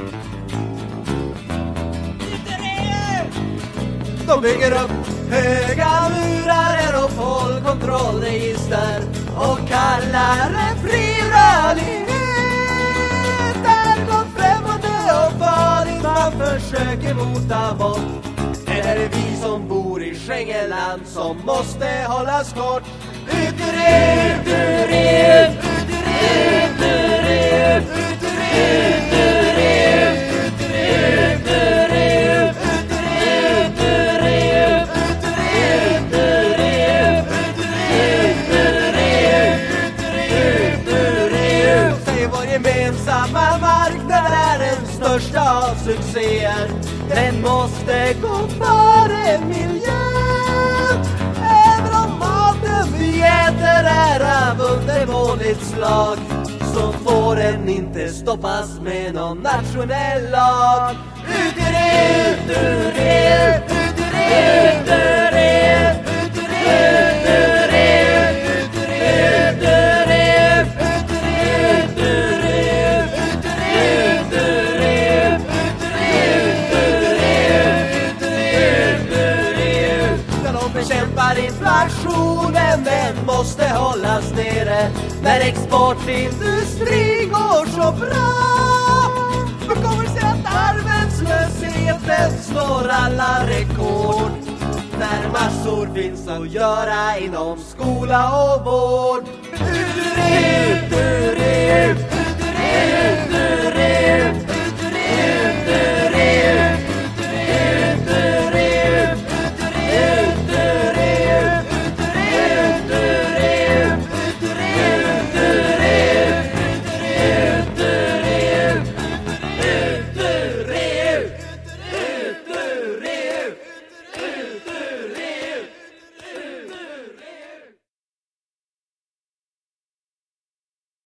De bygger upp höga murar och folkkontrollregister och kallar det fri rörlighet. Där går främmande och farligt man försöker mota bort. Är det vi som bor i Schengenland som måste hållas kort? Ut ur EU, ut ur EU, ut ur EU, ut ur EU, ut ur EU, ut ur EU, ut ur EU, ut ur EU, ut ur EU, ut ur EU, ut ur EU, ut ur EU, ut ur EU, ut ur EU. Säg vår gemensamma marknad är den största av succéer. Den måste gå före miljön. Även om maten vi äter är av undermåligt slag, så får den inte stoppas med någon nationell lag. Ut ur EU, ut ur EU, ut ur EU, ut ur EU, ut ur EU, ut ur EU, ut ur EU, ut ur EU, ut ur EU, ut ur EU, ut ur EU, ut ur EU, ut ur EU, ut ur EU, ut ur EU. När de bekämpar inflationen, den måste hållas nere. När exportindustrin går så bra, då kommer sig att arbetslösheten slår alla rekord. När massor finns att göra inom skola och vård. Ut ur EU,